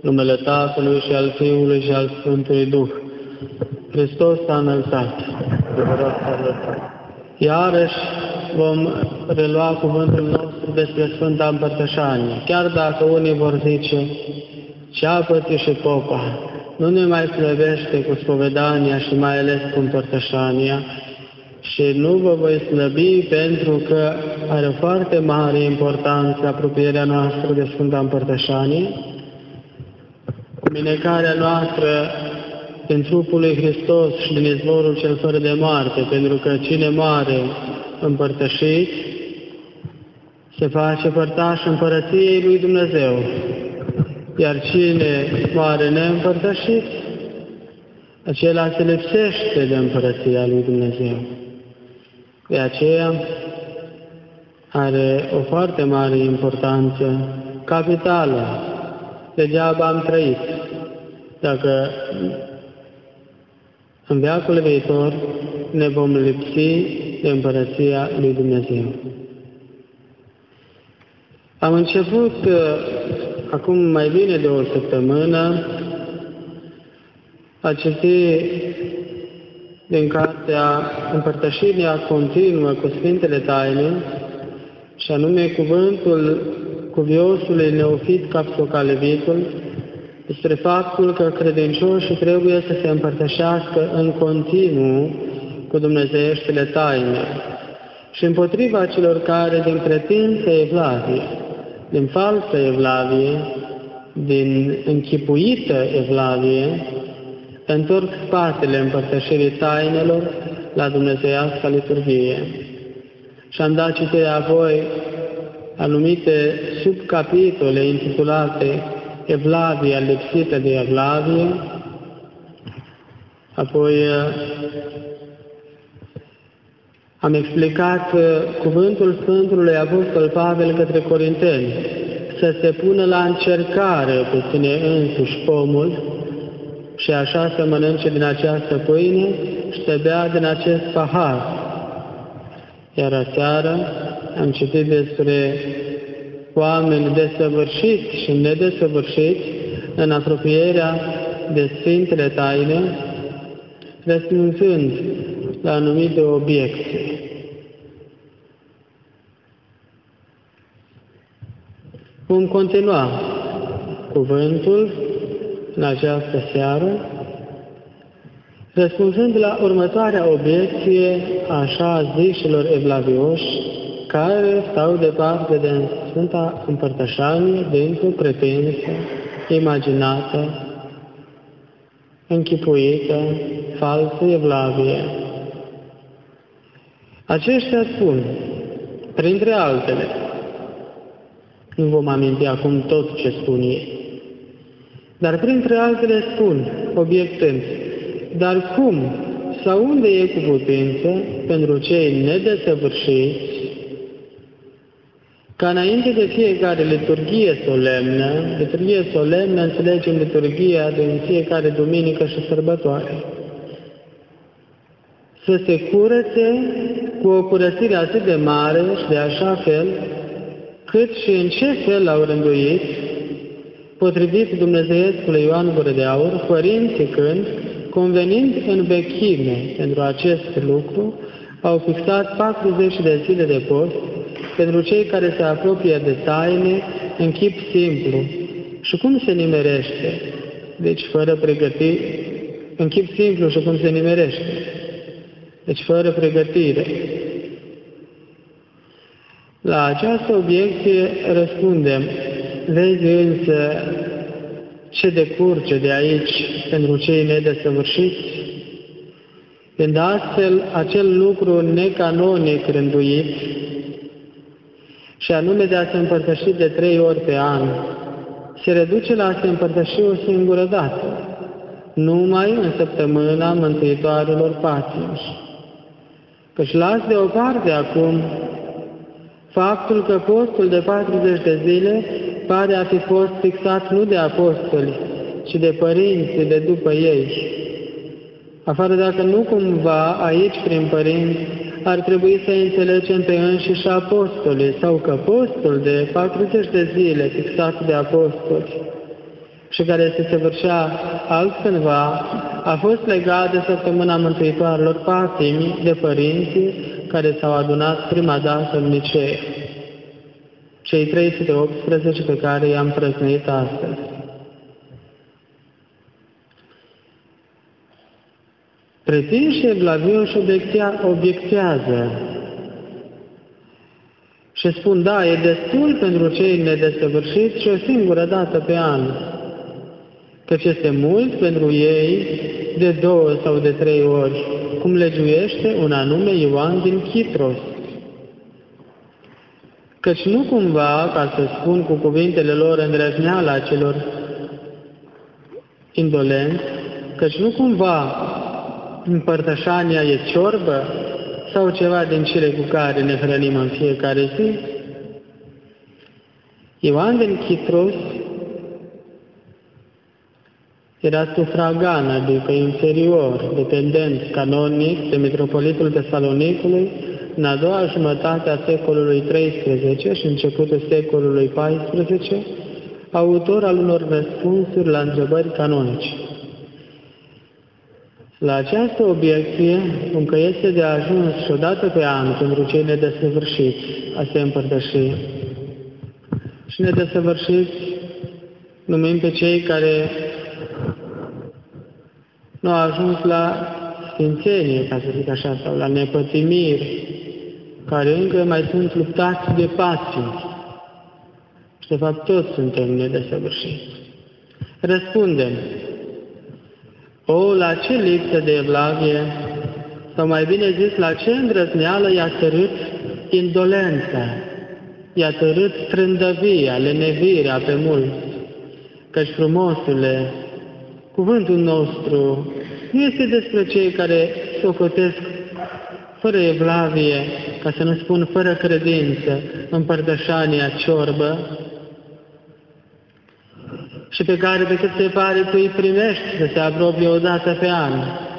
numele Tatălui și al Fiului și al Sfântului Duh. Hristos s-a înălțat. Iarăși vom relua cuvântul nostru despre Sfânta Împărtășanie. Chiar dacă unii vor zice, ceapătul și popa nu ne mai slăbește cu spovedania și mai ales cu Împărtășania, și nu vă voi slăbi pentru că are foarte mare importanță apropierea noastră de Sfânta Împărtășanie, minecarea noastră din trupul lui Hristos și din izvorul cel fără de moarte, pentru că cine moare împărtășit se face părtaș împărăției lui Dumnezeu, iar cine moare neîmpărtășit, acela se lipsește de împărăția lui Dumnezeu. De aceea are o foarte mare importanță capitală. Degeaba am trăit dacă în veacul viitor ne vom lipsi de împărăția lui Dumnezeu. Am început acum mai bine de o săptămână a citi din cartea Împărtășirea continuă cu Sfintele Taine, și anume cuvântul cuviosului Neofit Capsocalevitul, despre faptul că credincioșii trebuie să se împărtășească în continuu cu dumnezeieștile taine și împotriva celor care din pretință evlavie, din falsă evlavie, din închipuită evlavie, întorc spatele împărtășirii tainelor la dumnezeiasca liturghie. Și am dat citire apoi anumite subcapitole intitulate Evlavia lipsită de evlavie, apoi am explicat cuvântul Sfântului Apostol Pavel către Corinteni, să se pună la încercare pe sine însuși pomul și așa să mănânce din această pâine și să bea din acest pahar. Iar aseară am citit despre oameni desăvârșiți și nedesăvârșiți în apropierea de Sfintele Taine, răspunzând la anumite obiecții. Vom continua cuvântul în această seară, răspunzând la următoarea obiecție așa zișilor evlavioși, care stau departe de Sfânta Împărtășanie dintr-o pretență imaginată, închipuită, falsă evlavie. Aceștia spun, printre altele, nu vom aminti acum tot ce spun ei, dar printre altele spun, obiectând, dar cum sau unde e cu putință pentru cei nedesăvârșiți ca înainte de fiecare liturghie solemnă înțelegem liturghia din fiecare duminică și sărbătoare, să se curățe cu o curățire atât de mare și de așa fel, cât și în ce fel au rânduit, potrivit Dumnezeiescului Ioan Gură de Aur, părinții când, convenind în vechime pentru acest lucru, au fixat 40 de zile de post pentru cei care se apropie de taine în chip simplu. Și cum se nimerește? Deci fără pregătire, în chip simplu și cum se nimerește? Deci fără pregătire. La această obiecție răspundem, vezi însă ce decurge de aici pentru cei nedesăvârșiți, când astfel acel lucru necanonic rânduit, și anume de a se împărtăși de 3 ori pe an, se reduce la a se împărtăși o singură dată, numai în săptămâna Mântuitoarelor Patrimi. Căci las deoparte acum faptul că postul de 40 de zile pare a fi fost fixat nu de apostoli, ci de părinții de după ei. Afară dacă nu cumva aici, prin părinți, ar trebui să înțelegem pe înșiși apostolii, sau că postul de 40 de zile fixat de apostoli și care se săvârșea altcândva, a fost legat de săptămâna Mântuitoarelor Patimi de părinții care s-au adunat prima dată în Nicea, cei 318 pe care i-am prăznuit astăzi. Pretinși Evlaviu și obiectează și spun, da, e destul pentru cei nedesăvârșiți și o singură dată pe an, căci este mult pentru ei de 2 sau de 3 ori, cum legiuiește un anume Ioan din Chitros. Căci nu cumva, ca să spun cu cuvintele lor îndrăzneala celor indolenți, căci nu cumva împărtășania e ciorbă sau ceva din cele cu care ne hrănim în fiecare zi? Ioan din Chitros era sufragan, adică inferior, dependent canonic de mitropolitul Tesalonicului în a doua jumătate a secolului XIII și începutul secolului XIV, autor al unor răspunsuri la întrebări canonice. La această obiecție, cum că este de ajuns și odată pe an pentru cei nedesăvârșiți a se împărtăși, și nedesăvârșiți numim pe cei care nu au ajuns la sfințenie, ca să zic așa, sau la nepătimiri, care încă mai sunt luptați de patii. Și de fapt toți suntem nedesăvârșiți. Răspundem, la ce lipsă de evlavie, sau mai bine zis, la ce îndrăzneală i-a târât indolența, i-a târât trândăvia, lenevirea pe mulți, căci frumosule, cuvântul nostru nu este despre cei care socotesc fără evlavie, ca să nu spun fără credință, împărtășania ciorbă, și pe care, pe cât se pare, tu îi primești să se apropie o dată pe an.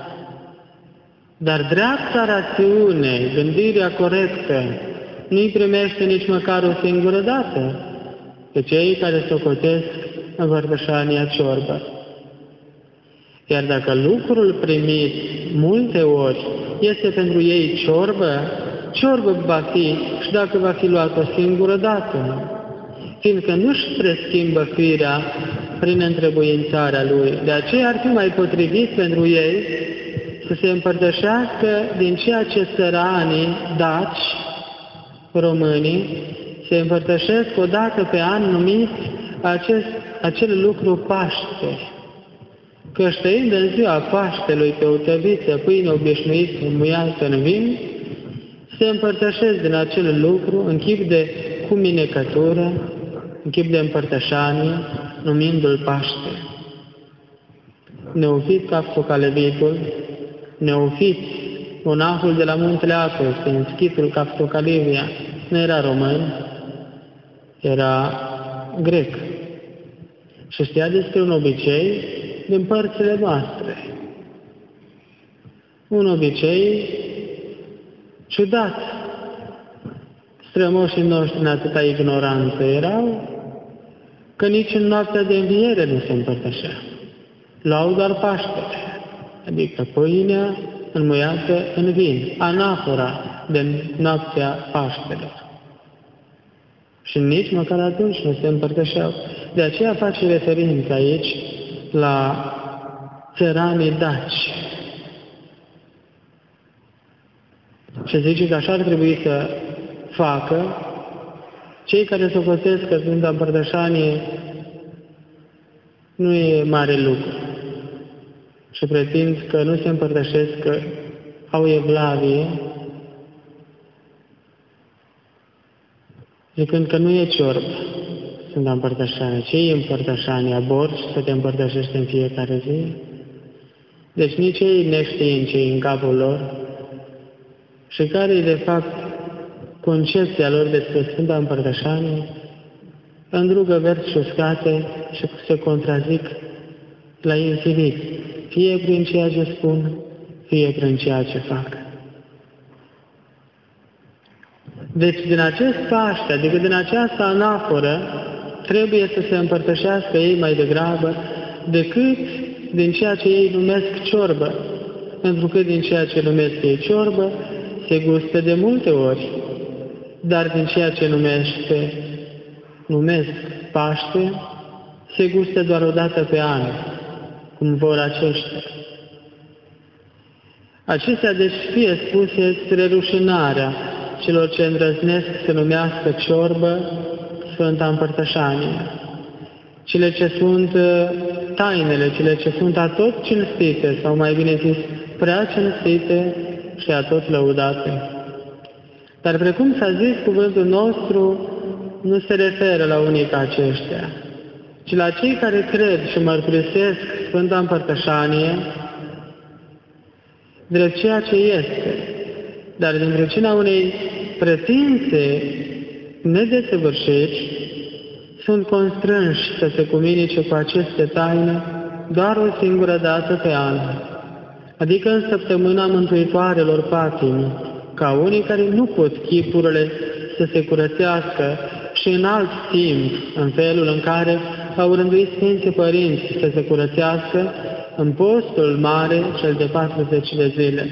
Dar dreapta rațiune, gândirea corectă, nu îi primește nici măcar o singură dată pe cei care socotesc împărtășania ciorbă. Iar dacă lucrul primit multe ori este pentru ei ciorbă va fi și dacă va fi luat o singură dată, fiindcă nu-și preschimbă firea prin întrebuințarea lui. De aceea ar fi mai potrivit pentru ei să se împărtășească din ceea ce țăranii daci, românii, se împărtășesc o dată pe an numit acel lucru Paște. Că știind în ziua Paștelui pe o tăviță pâine obișnuită muiată în vin, se împărtășesc din acel lucru în chip de cuminecătură, în chip de împărtășanie, numindu-l Paște. Neofit Captocalevitul, Neofit, monahul de la Muntele Atos, din schitul Captocalivia, nu era român, era grec. Și știa despre un obicei din părțile noastre. Un obicei ciudat. Strămoșii noștri în atâta ignoranță erau că nici în noaptea de înviere nu se împărtășea. Luau doar Paștele, adică pâinea înmuiată în vin, anafora de noaptea Paștelor. Și nici măcar atunci nu se împărtășeau. De aceea face referință aici la țăranii daci. Și zice că așa ar trebui să facă cei care socotesc că Sfânta Împărtășanie nu e mare lucru și pretind că nu se împărtășesc, că au evlavie, zicând că nu e ciorb Sfânta Împărtășanie. Ce e Împărtășania? Borci să te împărtășești în fiecare zi? Deci nici ei neștiind ce în capul lor și care e de fapt concepția lor despre Sfânta Împărtășanie, îndrugă verzi uscate și se contrazic la infinit, fie prin ceea ce spun, fie prin ceea ce fac. Deci din acest Paște, adică din această anaforă, trebuie să se împărtășească ei mai degrabă decât din ceea ce ei numesc ciorbă, pentru că din ceea ce numesc ei ciorbă se gustă de multe ori, dar din ceea ce numesc Paște, se gustă doar o dată pe an, cum vor aceștia. Acestea, deci, fie spuse spre rușinarea celor ce îndrăznesc să numească ciorbă Sfânta Împărtășanie, cele ce sunt tainele, cele ce sunt atot cinstite, sau mai bine zis, prea cinstite și atot lăudate. Dar precum s-a zis, cuvântul nostru nu se referă la unii ca aceștia, ci la cei care cred și mărturisesc Sfânta Împărtășanie drept ceea ce este, dar din pricina unei pretințe nedesăvârșiți, sunt constrânși să se cuminice cu aceste taine doar o singură dată pe an, adică în săptămâna mântuitoarelor patimi, ca unii care nu pot chipurile să se curățească și în alt timp, în felul în care au rânduit Sfinții Părinți să se curățească în postul mare, cel de 40 de zile.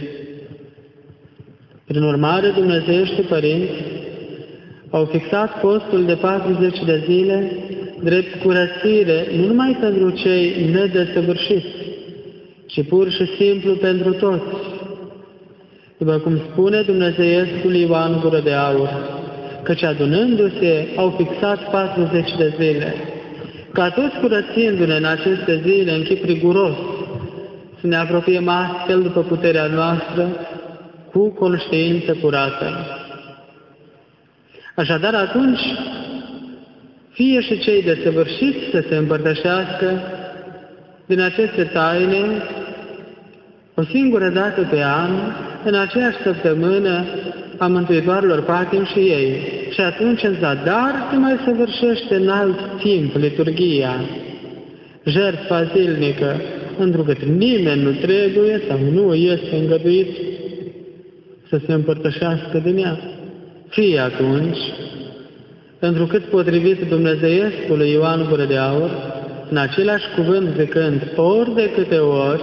Prin urmare, dumnezeiești părinți au fixat postul de 40 de zile drept curățire nu numai pentru cei nedesăvârșiți, ci pur și simplu pentru toți. După cum spune dumnezeiescul Ioan Gură de Aur, căci adunându-se au fixat 40 de zile, ca toți curățindu-ne în aceste zile în chip riguros, să ne apropiem astfel după puterea noastră cu conștiință curată. Așadar, atunci, fie și cei desăvârșiți să se împărtășească din aceste taine o singură dată pe an, în aceeași săptămână a Mântuitoarelor patim și ei. Și atunci, în zadar, se mai săvârșește în alt timp liturghia, jertfa zilnică, întrucât nimeni nu trebuie sau nu este îngăduit să se împărtășească din ea. Fie atunci, întrucât potrivit dumnezeiescului Ioan Gură de Aur, în același cuvânt zicând, ori de câte ori,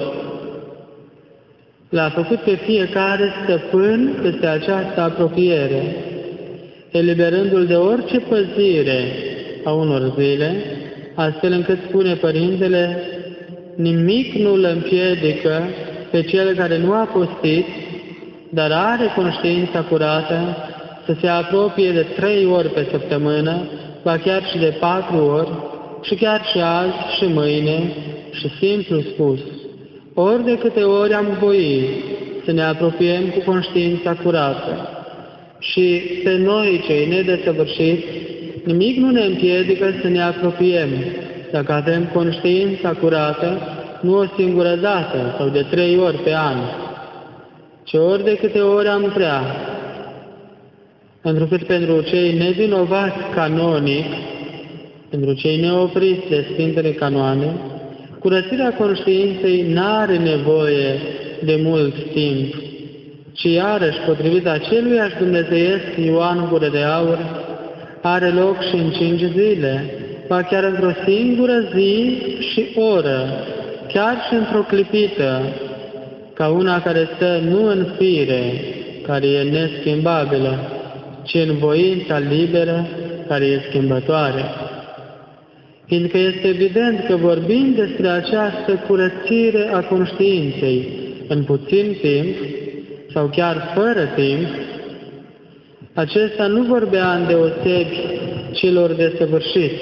l-a făcut pe fiecare stăpân peste această apropiere, eliberându-l de orice păzire a unor zile, astfel încât, spune Părintele, nimic nu îl împiedică pe cel care nu a postit, dar are conștiința curată, să se apropie de 3 ori pe săptămână, ba chiar și de 4 ori, și chiar și azi și mâine, și simplu spus, ori de câte ori am voit să ne apropiem cu conștiința curată. Și pe noi, cei nedesăvârșiți, nimic nu ne împiedică să ne apropiem, dacă avem conștiința curată, nu o singură dată sau de 3 ori pe an, ci ori de câte ori am vrea. Întrucât pentru cei nevinovați canonic, pentru cei neopriți de Sfintele Canoane, curățirea conștiinței n-are nevoie de mult timp, ci iarăși, potrivit aceluiași dumnezeiesc Ioan Gură de Aur, are loc și în 5 zile, ba chiar într-o singură zi și oră, chiar și într-o clipită, ca una care stă nu în fire, care e neschimbabilă, ci în voința liberă, care e schimbătoare. Fiindcă este evident că vorbim despre această curățire a conștiinței în puțin timp, sau chiar fără timp, acesta nu vorbea îndeosebi celor desăvârșiți,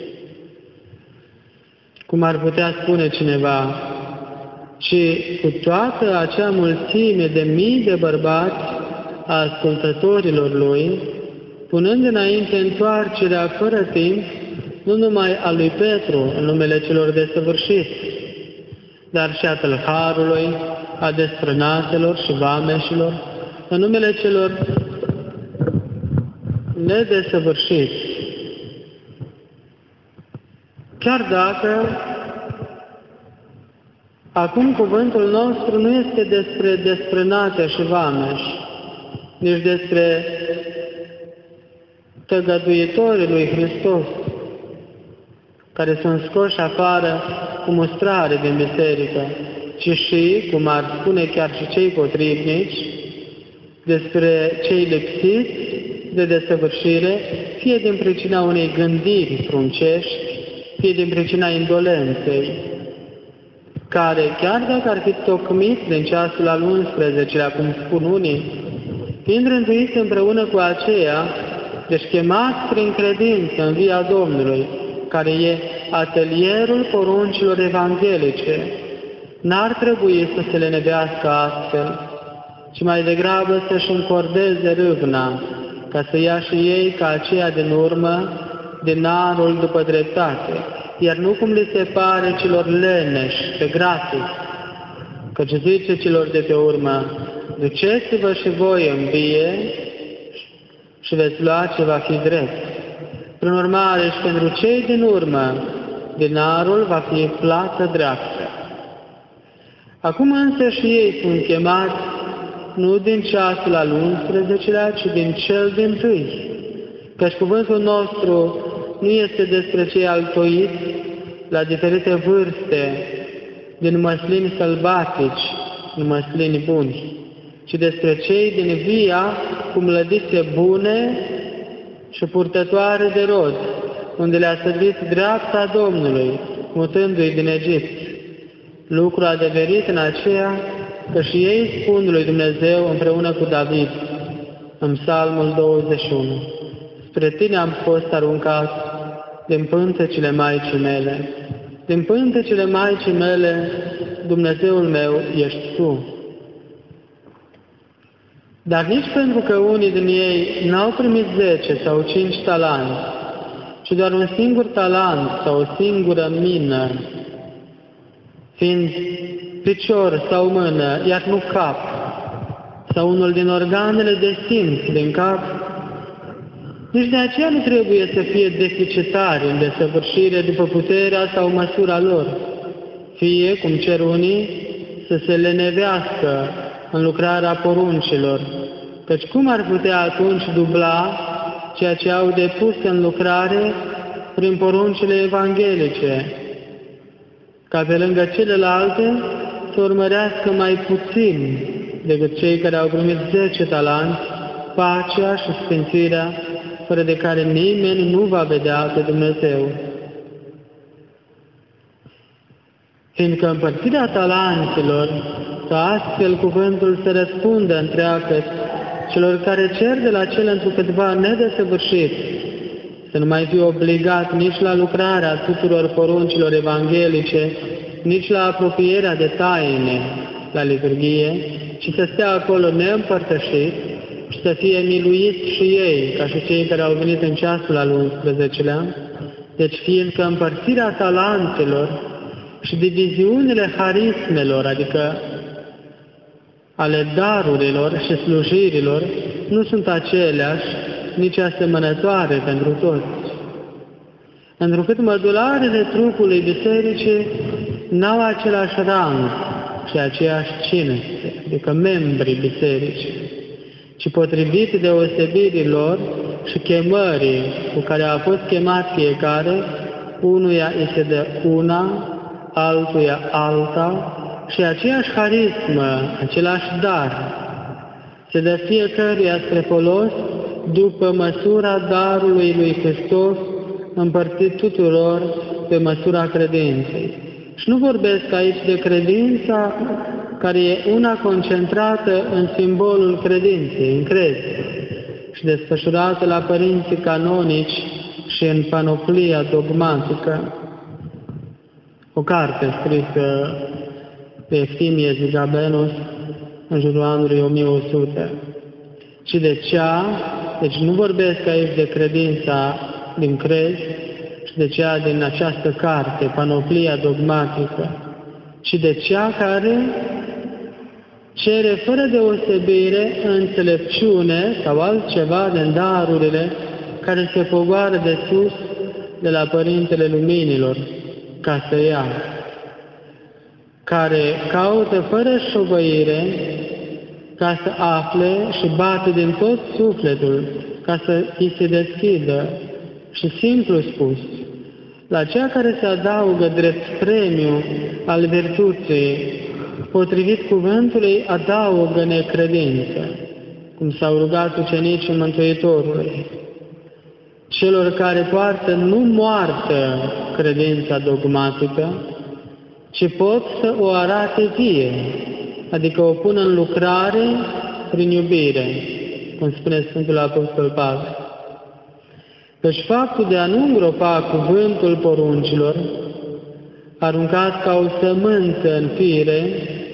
cum ar putea spune cineva, ci cu toată acea mulțime de mii de bărbați a ascultătorilor lui, punând înainte întoarcerea fără timp, nu numai a lui Petru în numele celor desăvârșiți, dar și a tâlharului, a desfrânatelor și vameșilor, în numele celor nedesăvârșiți. Chiar dacă acum cuvântul nostru nu este despre desfrânate și vameși, nici despre tăgăduitorii lui Hristos, care sunt scoși afară cu mustrare din biserică, ci și, cum ar spune chiar și cei potrivnici, despre cei lipsiți de desăvârșire, fie din pricina unei gândiri fruncești, fie din pricina indolenței, care, chiar dacă ar fi tocmiți din ceasul al 11-lea, cum spun unii, fiind rânduiți împreună cu aceea, deci chemați prin credință în via Domnului, care e atelierul poruncilor evanghelice, n-ar trebui să se lenevească astfel, ci mai degrabă să-și încordeze râvna, ca să ia și ei ca aceea din urmă dinarul după dreptate, iar nu cum li se pare celor leneși, pe gratis, căci zice celor de pe urmă, duceți-vă și voi în vie și veți lua ce va fi drept. Prin urmare, și pentru cei din urmă, dinarul va fi plată dreaptă. Acum însă și ei sunt chemați nu din ceasul al 11-lea, ci din cel dintâi, căci cuvântul nostru nu este despre cei altoiți la diferite vârste, din măslini sălbatici, în măslini buni, ci despre cei din via cu mlădițe bune și purtătoare de rod, unde le-a sădit dreapta Domnului, mutându-i din Egipt. Lucru adeverit în aceea că și ei spun lui Dumnezeu împreună cu David, în Psalmul 21, spre tine am fost aruncat din pântecele Maicii mele. Din pântecele Maicii mele, Dumnezeul meu, ești Tu. Dar nici pentru că unii din ei n-au primit 10 sau 5 talanți, ci doar un singur talent sau o singură mină, fiind picior sau mână, iar nu cap, sau unul din organele de simț din cap, nici de aceea nu trebuie să fie deficitari în desăvârșire după puterea sau măsura lor, fie, cum cer unii, să se lenevească în lucrarea poruncilor, căci cum ar putea atunci dubla ceea ce au depus în lucrare prin poruncile evanghelice, ca pe lângă celelalte să urmărească mai puțin decât cei care au primit 10 talanți, pacea și sfințirea, fără de care nimeni nu va vedea pe Dumnezeu. Fiindcă împărțirea talanților, ca astfel cuvântul să răspundă întreagă celor care cer de la cel întrucâtva nedesăvârșit, să nu mai fie obligat nici la lucrarea tuturor poruncilor evanghelice, nici la apropierea de taine la liturghie, ci să stea acolo neîmpărtășit și să fie miluiți și ei, ca și cei care au venit în ceasul al 11-lea, deci fiindcă împărțirea talantelor și diviziunile harismelor, adică ale darurilor și slujirilor, nu sunt aceleași, nici asemănătoare pentru toți. Întrucât mădularele trupului bisericii n-au același rang și aceeași cinste, adică membrii bisericii, ci potrivit deosebirilor și chemării cu care a fost chemat fiecare, unuia îi se dă una, altuia alta, și aceeași harismă, același dar, se dă fiecăruia spre folos după măsura darului lui Hristos, împărțit tuturor pe măsura credinței. Și nu vorbesc aici de credința care e una concentrată în simbolul credinței, în credință, și desfășurată la părinții canonici și în panoplia dogmatică. O carte scrisă de Eftimie Zigabenus în jurul anului 1100. Și de cea, deci nu vorbesc aici de credința din crez, și de cea din această carte, panoplia dogmatică, ci de cea care cere fără deosebire înțelepciune sau altceva din darurile care se pogoară de sus de la Părintele Luminilor, ca să ia, care caută fără șovăire ca să afle și bate din tot sufletul ca să îi se deschidă și simplu spus, La cea care se adaugă drept premiu al virtuții, potrivit cuvântului, adaugă necredință, cum s-au rugat ucenicii Mântuitorului. Celor care poartă nu moartă credința dogmatică, ci pot să o arate vie, adică o pună în lucrare prin iubire, cum spune Sfântul Apostol Pavel. Deci faptul de a nu îngropa cuvântul poruncilor, aruncat ca o sămânță în fire,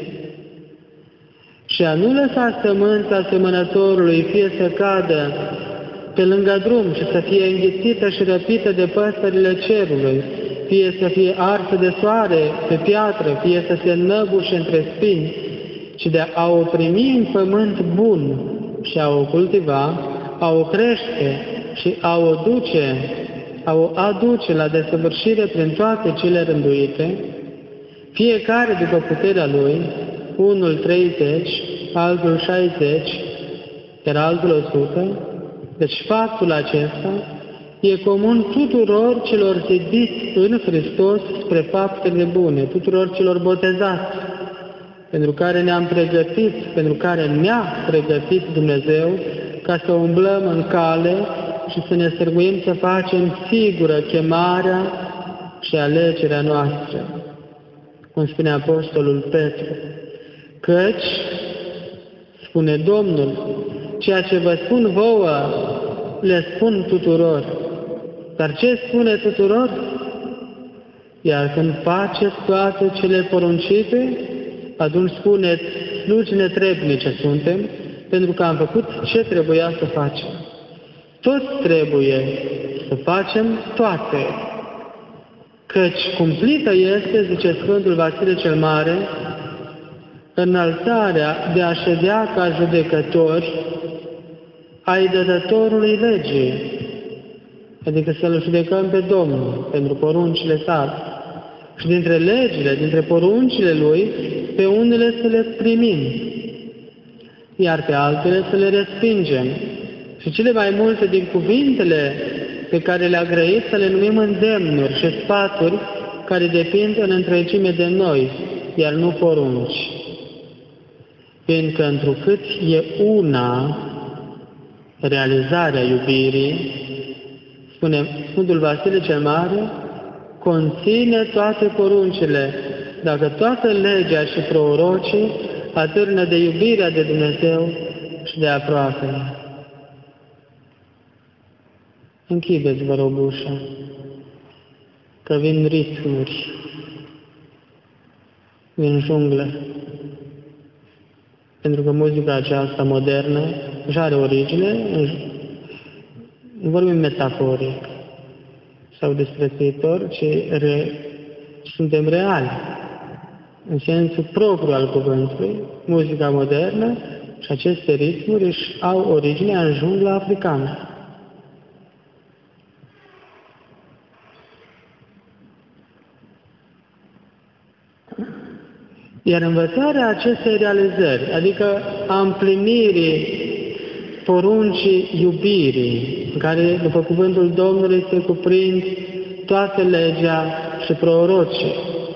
și a nu lăsa sămânța semănătorului fie să cadă pe lângă drum și să fie înghițită și răpită de păsările cerului, fie să fie arsă de soare pe piatră, fie să se înnăbușe între spini, ci de a o primi în pământ bun și a o cultiva, a o crește și a o aduce la desăvârșire prin toate cele rânduite, fiecare după puterea lui, unul 30, altul 60, iar altul 100, deci faptul acesta e comun tuturor celor zidiți în Hristos spre faptele bune, tuturor celor botezați, pentru care ne-am pregătit, pentru care ne-a pregătit Dumnezeu ca să umblăm în cale și să ne sârguim să facem sigură chemarea și alegerea noastră. Cum spune Apostolul Petru, căci, spune Domnul, ceea ce vă spun vouă, le spun tuturor. Dar ce spune tuturor? Iar când faceți toate cele poruncite, atunci spuneți, slugi netrebnice suntem, pentru că am făcut ce trebuia să facem. Toți trebuie să facem toate. Căci cumplită este, zice Sfântul Vasile cel Mare, înălțarea de a ședea ca judecători ai dătătorului legii, adică să-L judecăm pe Domnul pentru poruncile sale. Și dintre legile, dintre poruncile Lui, pe unele să le primim, iar pe altele să le respingem. Și cele mai multe din cuvintele pe care le-a grăit să le numim îndemnuri și sfaturi care depind în întregime de noi, iar nu porunci. Fiindcă întrucât e una realizarea iubirii, spune Sfântul Vasile cel Mare, conține toate poruncile, dacă toată legea și prorocii atârnă de iubirea de Dumnezeu și de aproapele. Închideți, vă rog, ușa, că vin ritmuri, vin jungle. Pentru că muzica aceasta modernă își are origine, nu vorbim metaforic sau desprețuitor, ci suntem reali, în sensul propriu al cuvântului, muzica modernă și aceste ritmuri își au originea în jungla africană. Iar învățarea acestei realizări, adică a împlinirii poruncii iubirii, în care, după cuvântul Domnului, se cuprind toată legea și prorocii.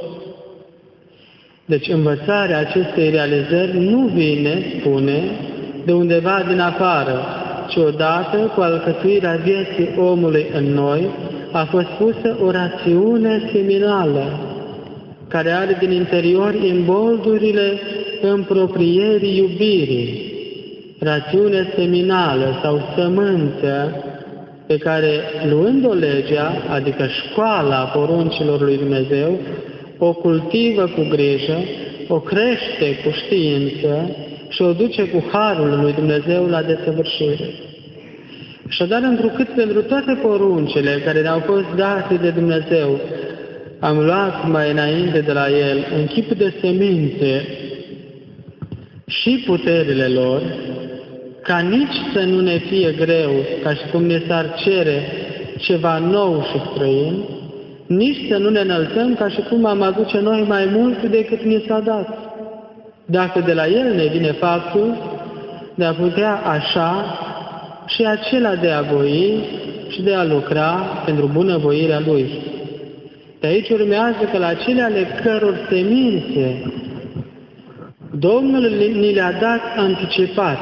Deci învățarea acestei realizări nu vine, spune, de undeva din afară, ci odată cu alcătuirea vieții omului în noi a fost pusă o rațiune seminală, care are din interior imboldurile împroprierii iubirii, rațiune seminală sau sămânță pe care, luând-o legea, adică școala poruncilor lui Dumnezeu, o cultivă cu grijă, o crește cu știință și o duce cu harul lui Dumnezeu la desăvârșire. Așadar, întrucât pentru toate poruncile care ne-au fost date de Dumnezeu, am luat mai înainte de la El, în chip de semințe, și puterile lor, ca nici să nu ne fie greu, ca și cum ne s-ar cere ceva nou și străin, nici să nu ne înălțăm ca și cum am aduce noi mai mult decât ni s-a dat. Dacă de la El ne vine faptul de a putea așa și acela de a voi și de a lucra pentru bunăvoirea Lui. De aici urmează că la cele ale căror semințe Domnul ni le-a dat anticipat,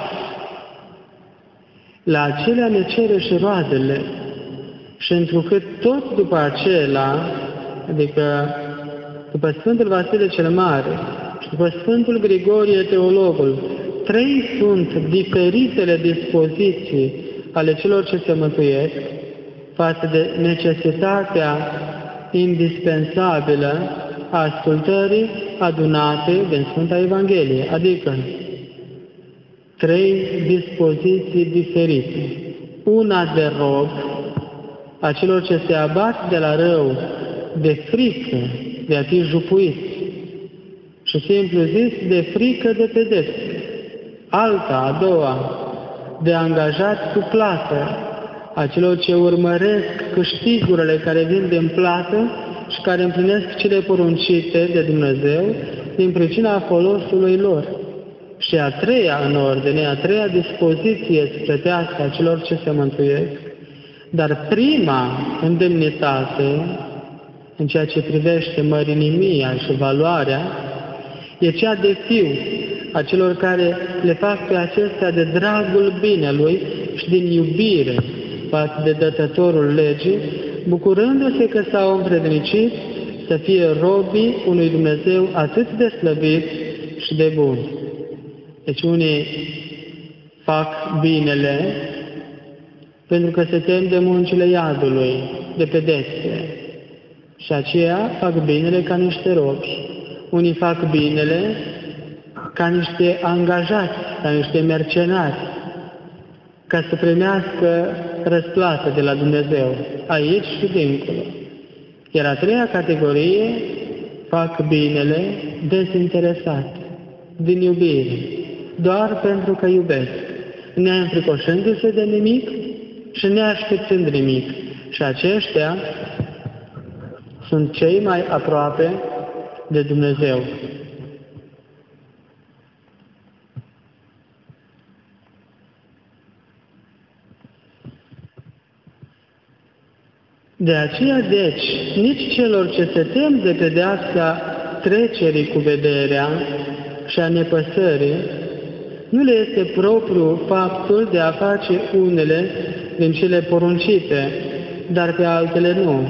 la acelea ne cere și roadele. Și întrucât tot după acela, adică după Sfântul Vasile cel Mare și după Sfântul Grigorie Teologul, 3 sunt diferitele dispoziții ale celor ce se mântuiesc față de necesitatea indispensabilă a ascultării adunate din Sfânta Evanghelie, adică 3 dispoziții diferite. Una de rog a celor ce se abat de la rău, de frică de a fi jupuiți și simplu zis, de frică de pedepse. Alta, a doua, de angajați cu plată, a celor ce urmăresc câștigurile care vin din plată și care împlinesc cele poruncite de Dumnezeu din pricina folosului lor. Și a treia în ordine, a treia dispoziție sufletească a celor ce se mântuiesc, dar prima îndemnitate, în ceea ce privește mărinimia și valoarea, e cea de fiu, a celor care le fac pe acestea de dragul binelui și din iubire față de dătătorul legii, bucurându-se că s-au împrednicit să fie robii unui Dumnezeu atât de slăvit și de bun. Deci unii fac binele pentru că se tem de muncile iadului, de pedepse. Și aceia fac binele ca niște robi. Unii fac binele ca niște angajați, ca niște mercenari, ca să primească răsplată de la Dumnezeu, aici și dincolo. Iar a treia categorie fac binele dezinteresat, din iubire, doar pentru că iubesc, neînfricoșându-se de nimic și neașteptând nimic. Și aceștia sunt cei mai aproape de Dumnezeu. De aceea, deci, nici celor ce se tem de pedeapsa trecerii cu vederea și a nepăsării, nu le este propriu faptul de a face unele din cele poruncite, dar pe altele nu.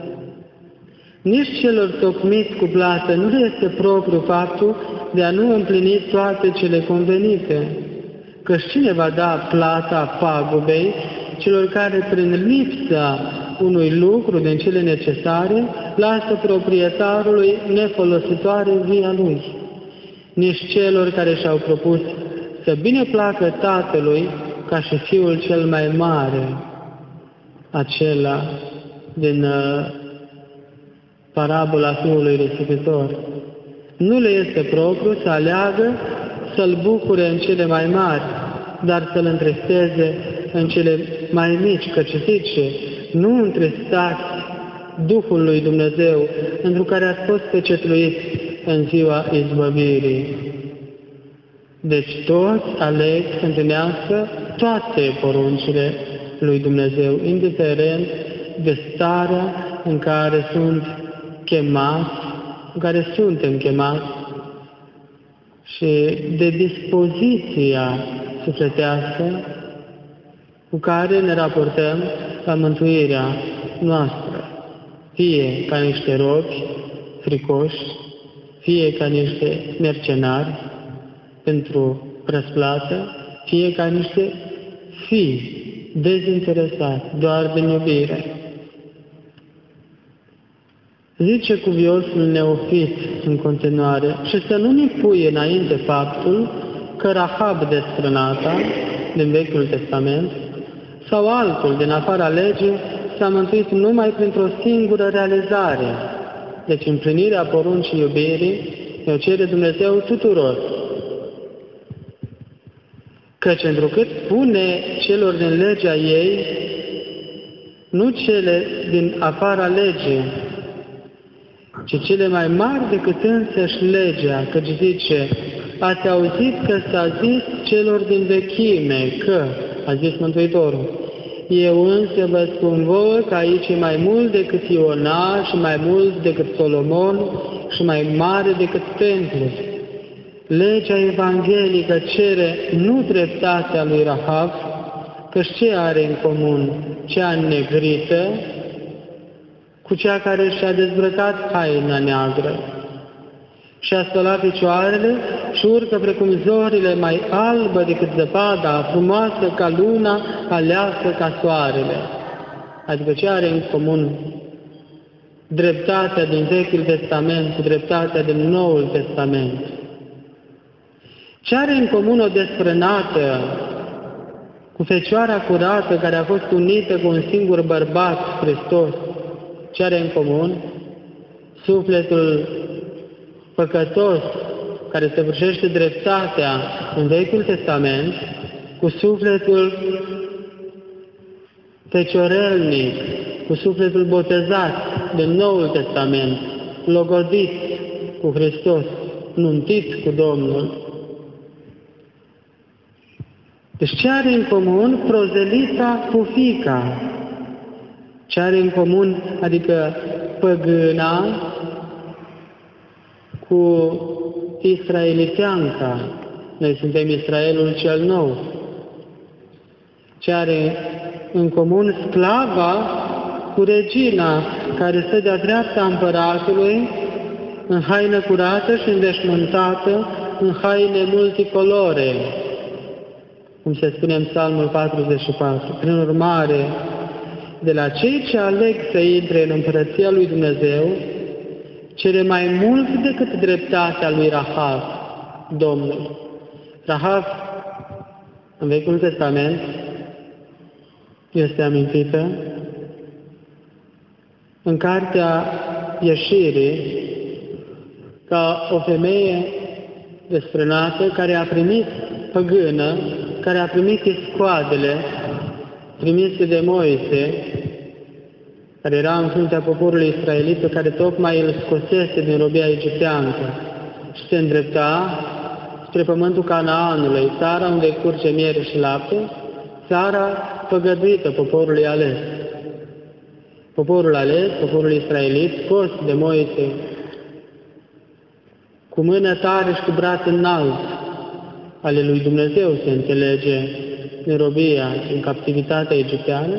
Nici celor tocmiți cu plată nu le este propriu faptul de a nu împlini toate cele convenite, căci cine va da plata pagubei celor care prin lipsa unui lucru din cele necesare lasă proprietarului nefolositoare via lui. Nici celor care și-au propus să bine placă tatălui ca și fiul cel mai mare, acela din parabola fiului risipitor. Nu le este propriu să aleagă să-l bucure în cele mai mari, dar să-l întristeze în cele mai mici, căci zice, nu întristați Duhul lui Dumnezeu, pentru care ați fost pecetluiți în ziua izbăvirii. Deci toți aleg să împlinească toate poruncile lui Dumnezeu, indiferent de starea în care sunt chemați, în care suntem chemați și de dispoziția sufletească cu care ne raportăm la mântuirea noastră, fie ca niște robi fricoși, fie ca niște mercenari pentru răsplată, fie ca niște fii dezinteresați, doar din iubire. Zice cuviosul neofit în continuare, și să nu ne pui înainte faptul că Rahab desfrânata din Vechiul Testament sau altul din afara legii s-a mântuit numai printr-o singură realizare. Deci împlinirea poruncii iubirii o cere Dumnezeu tuturor. Căci întrucât pune celor din legea ei, nu cele din afara legii, ci cele mai mari decât însăși legea, căci zice, ați auzit că s-a zis celor din vechime că, a zis Mântuitorul, Eu însă vă spun vouă că aici e mai mult decât Iona și mai mult decât Solomon și mai mare decât templul. Legea evanghelică cere nu dreptatea lui Rahab, căci ce are în comun cea negrită cu cea care și-a dezbrăcat haina neagră și-a spălat picioarele și urcă precum zorile, mai albă decât zăpada, frumoasă ca luna, aleasă ca soarele. Adică ce are în comun dreptatea din Vechiul Testament cu dreptatea din Noul Testament? Ce are în comun o desfrânată cu fecioara curată care a fost unită cu un singur bărbat, Hristos? Ce are în comun? Sufletul păcătos care săvârșește dreptatea în Vechiul Testament cu sufletul feciorelnic, cu sufletul botezat din Noul Testament, logodit cu Hristos, nuntit cu Domnul. Deci ce are în comun prozelita cu fiica? Ce are în comun, adică păgâna cu israeliteanca? Noi suntem Israelul cel nou. Ce are în comun sclava cu regina, care stă de-a dreapta împăratului, în haină curată și înveșmântată, în haine multicolore, cum se spune în Psalmul 44. Prin urmare, de la cei ce aleg să intre în Împărăția lui Dumnezeu, cere mai mult decât dreptatea lui Rahab, Domnul. Rahab, în Vechiul Testament, este amintită în Cartea Ieșirii ca o femeie desfrânată care a primit păgână, care a primit iscoadele trimise de Moise, care era în fruntea poporului israelit, pe care tocmai îl scosese din robia egipteancă și se îndrepta spre pământul Canaanului, țara unde curge miere și lapte, țara făgăduită poporului ales. Poporul ales, poporul israelit, scos de Moise, cu mână tare și cu braț înalt, ale lui Dumnezeu se înțelege în robia, în captivitatea egipteană,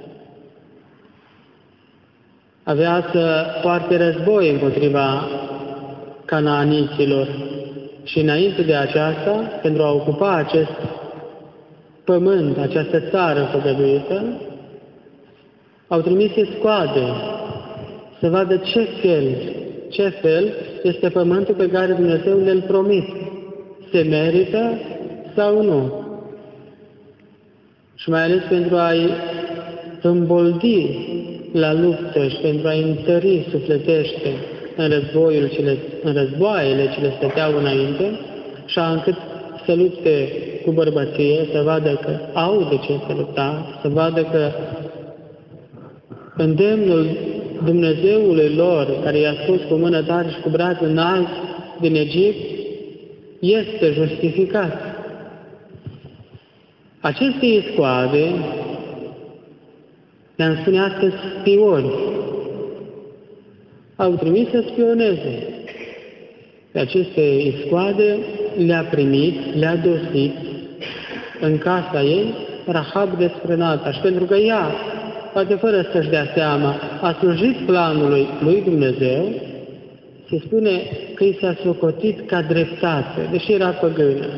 avea să poarte război împotriva canaaniților și înainte de aceasta, pentru a ocupa acest pământ, această țară făgăduită, au trimis iscoade să vadă ce fel este pământul pe care Dumnezeu le-l promit. Se merită sau nu? Și mai ales pentru a-i îmboldi la luptă și pentru a-i întări sufletește în războaiele ce le stăteau înainte, și încât să lupte cu bărbăție, să vadă că au de ce să lupta, să vadă că îndemnul Dumnezeului lor, care i-a spus cu mână tare și cu braț înalt din Egipt, este justificat. Aceste iscoade, le-am spune astăzi spioni, au trimis să spioneze. Pe aceste iscoade le-a primit, le-a dosit în casa ei Rahab desfrânată. Și pentru că ea, poate fără să-și dea seama, a slujit planului lui Dumnezeu, se spune că i s-a socotit ca dreptate, deși era păgână.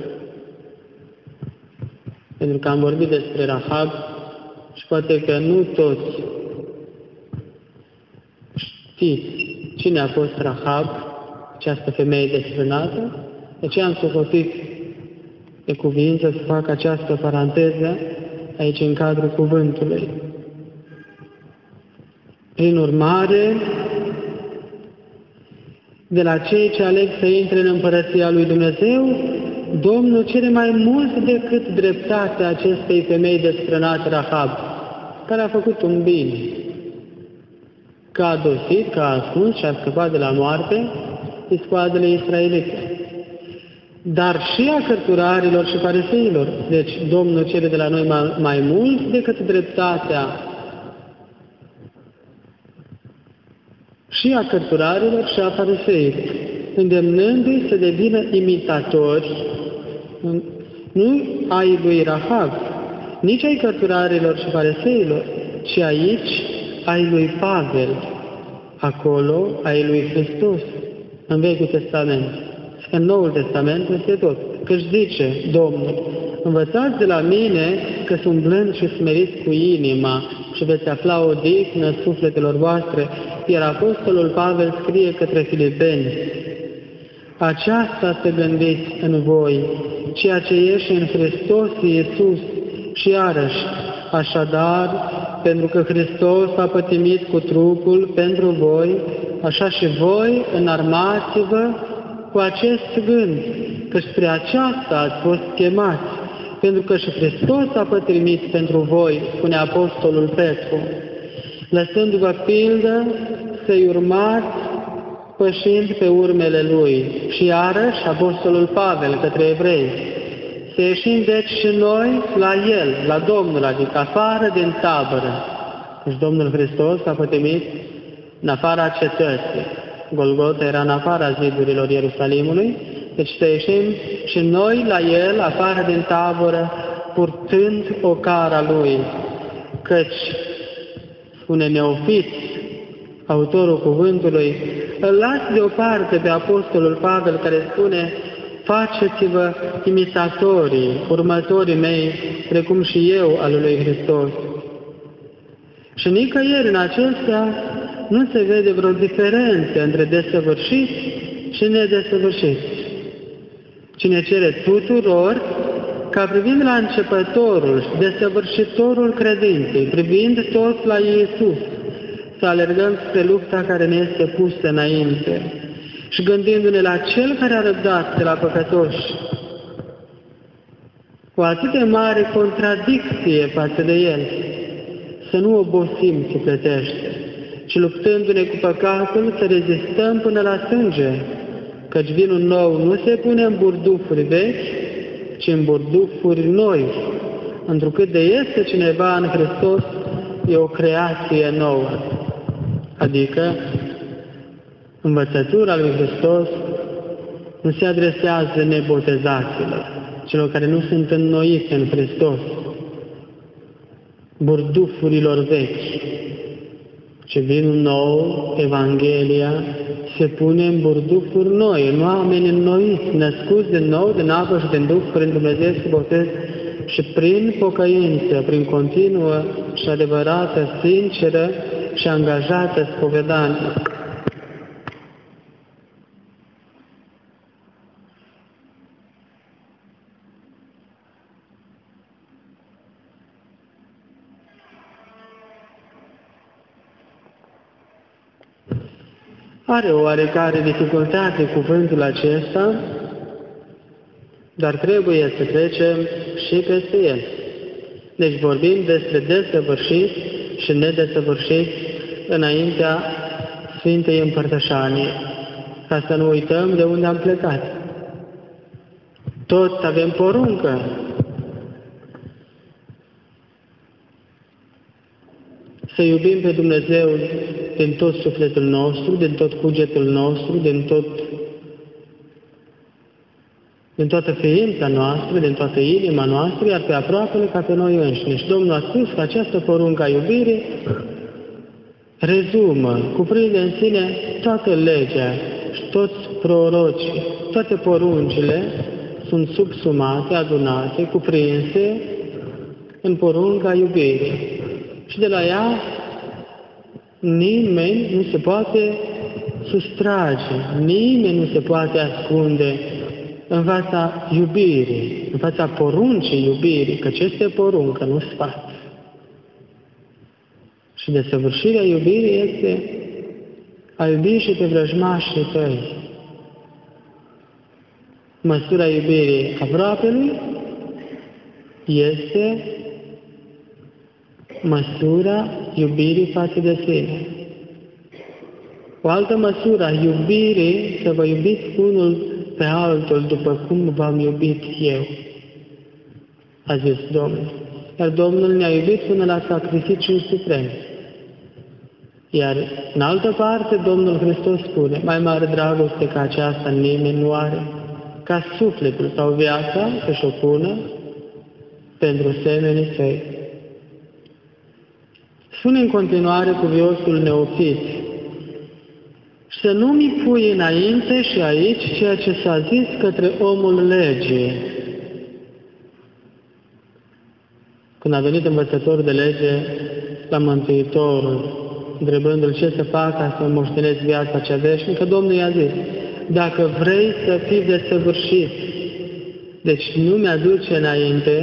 Pentru că am vorbit despre Rahab și poate că nu toți știți cine a fost Rahab, această femeie desfrânată, de ce am socotit de cuvință să fac această paranteză aici în cadrul cuvântului. Prin urmare, de la cei ce aleg să intre în Împărăția lui Dumnezeu, Domnul cere mai mult decât dreptatea acestei femei desfrânate Rahab, care a făcut un bine, că a dosit, că a ascuns și a scăpat de la moarte iscoadele israelite. dar și a cărturarilor și fariseilor. Deci Domnul cere de la noi mai mult decât dreptatea și a cărturarilor și a fariseilor, îndemnându-i să devină imitatori, nu ai lui Rahab, nici ai cărturarilor și fariseilor, ci aici ai lui Pavel, acolo ai lui Hristos, în Vechiul Testament. În Noul Testament este tot. Căci zice Domnul, învățați de la mine că sunt blând și smerit cu inima și veți afla o dihnă sufletelor voastre, iar Apostolul Pavel scrie către Filipeni, aceasta să gândiți în voi, ceea ce ieși în Hristos Iisus și iarăși, așadar, pentru că Hristos a pătimit cu trupul pentru voi, așa și voi înarmați-vă cu acest gând, că spre aceasta ați fost chemați, pentru că și Hristos a pătimit pentru voi, spune Apostolul Petru, lăsându-vă pildă să-i urmați pășind pe urmele Lui. Și iarăși Apostolul Pavel către evrei, să ieșim deci și noi la El, la Domnul, adică afară din tabără. Deci Domnul Hristos a pătimit în afara cetății. Golgota era în afara zidurilor Ierusalimului, deci să ieșim și noi la El, afară din tabără, purtând ocara Lui, căci, spune Neofit, autorul cuvântului, îl las deoparte pe Apostolul Pavel care spune, faceți-vă imitatorii, următorii mei, precum și eu al lui Hristos. Și nicăieri în acestea nu se vede vreo diferență între desăvârșiți și nedesăvârșiți. Cine cere tuturor, ca privind la începătorul și desăvârșitorul credinței, privind toți la Iisus, să alergăm spre lupta care ne este pusă înainte și gândindu-ne la Cel care a răbdat de la păcătoși, cu atât de mare contradicție față de El, să nu obosim sufletește, ci luptându-ne cu păcatul să rezistăm până la sânge, căci vinul nou nu se pune în burdufuri vechi, ci în burdufuri noi, întrucât de este cineva în Hristos, e o creație nouă. Adică, învățătura lui Hristos nu se adresează nebotezaților, celor care nu sunt înnoiți în Hristos, burdufurilor vechi, ci vinul nou, Evanghelia, se pune în burdufuri noi, în oameni înnoiți, născuți din nou, din apă și din Duh, prin Dumnezeu și botez și prin pocăință, prin continuă și adevărată, sinceră și angajată spovedanie. Are o oarecare dificultate cuvântul acesta, dar trebuie să trecem și peste el. Deci vorbim despre desăvârșit și nedesăvârșit înaintea Sfintei Împărtășanii, ca să nu uităm de unde am plecat. Toți avem poruncă. Să iubim pe Dumnezeu din tot sufletul nostru, din tot cugetul nostru, din toată ființa noastră, din toată inima noastră, iar pe aproapele ca pe noi înșine. Și Domnul a spus că această poruncă a iubirii rezumă, cuprinde în sine toată legea și toți prorocii, toate poruncile sunt subsumate, adunate, cuprinse în porunca iubirii. Și de la ea nimeni nu se poate sustrage, nimeni nu se poate ascunde în fața iubirii, în fața poruncii iubirii, căci este poruncă, nu sfat. Și desăvârșirea iubirii este a iubi și pe vrăjmașii tăi. Măsura iubirii aproapelui este măsura iubirii față de sine. O altă măsură a iubirii, să vă iubiți unul pe altul după cum v-am iubit eu, a zis Domnul. Iar Domnul ne-a iubit până la sacrificiul suprem. Iar în altă parte, Domnul Hristos spune, mai mare dragoste ca aceasta nimeni nu are, ca sufletul sau viața să-și o pună pentru semenii săi. Spune în continuare cuviosul neofit, să nu-mi pui înainte și aici ceea ce s-a zis către omul legii. Când a venit învățătorul de lege la Mântuitorul, întrebându-l ce să fac ca să moștenesc viața cea veșnică, Domnul i-a zis, dacă vrei să fii desăvârșit, deci nu mi-aduce înainte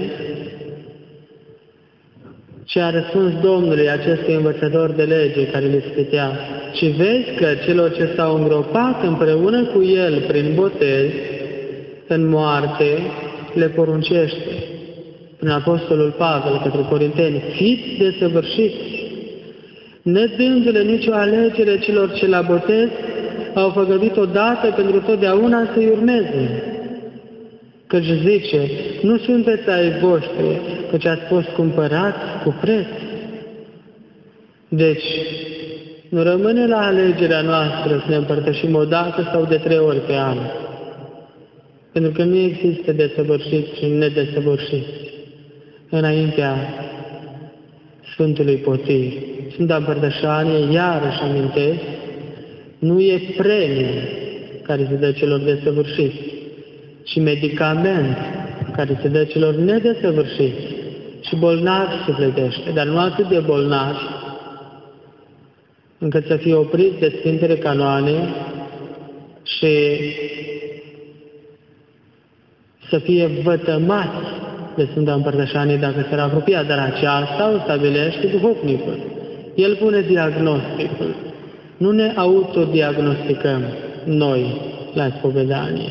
ce a răspuns Domnului acestui învățător de lege care le scritea, și vezi că celor ce s-au îngropat împreună cu el prin botez, în moarte, le poruncește. Prin Apostolul Pavel către Corinteni, fiți desăvârșiți, nedându-le nicio alegere celor ce la botez au făgăduit odată pentru totdeauna să-i urmeze. Căci zice, nu sunteți ai voștri, căci ați fost cumpărați cu preț. Deci, nu rămâne la alegerea noastră să ne împărtășim o dată sau de 3 ori pe an. Pentru că nu există desăvârșiți și nedesăvârșiți înaintea Sfântului Potir. Sfânta Împărtășanie, iarăși amintesc, nu e premiu care se dă celor desăvârșiți, ci medicament care se dă celor nedesăvârșiți și bolnavi sufletește, dar nu atât de bolnavi, încât să fie opriți de Sfintele Canoane și să fie vătămați de Sfânta Împărtășanie dacă s-ar apropia, dar aceasta o stabilește duhovnicul. El pune diagnosticul. Nu ne autodiagnosticăm noi la spovedanie.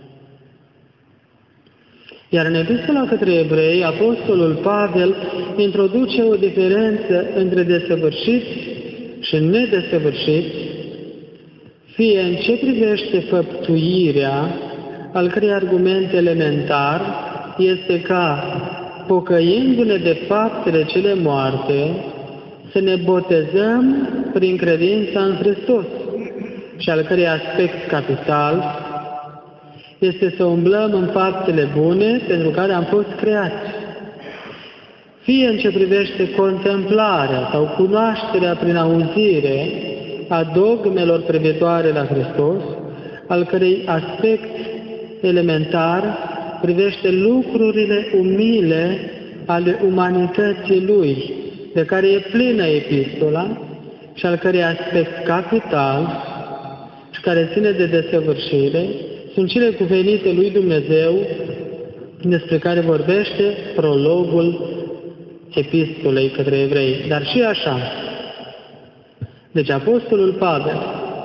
Iar în Epistola către Evrei, Apostolul Pavel introduce o diferență între desăvârșiți și nedesăvârșiți, fie în ce privește făptuirea, al cărei argument elementar este ca, pocăindu-ne de faptele cele moarte, să ne botezăm prin credința în Hristos, și al cărei aspect capital este să umblăm în faptele bune pentru care am fost creați. Fie în ce privește contemplarea sau cunoașterea prin auzire a dogmelor privitoare la Hristos, al cărei aspect elementar privește lucrurile umile ale umanității Lui, de care e plină epistola, și al cărei aspect capital și care ține de desăvârșire, sunt cele cuvenite lui Dumnezeu despre care vorbește prologul epistolei către evrei. Dar și așa. Deci Apostolul Pavel,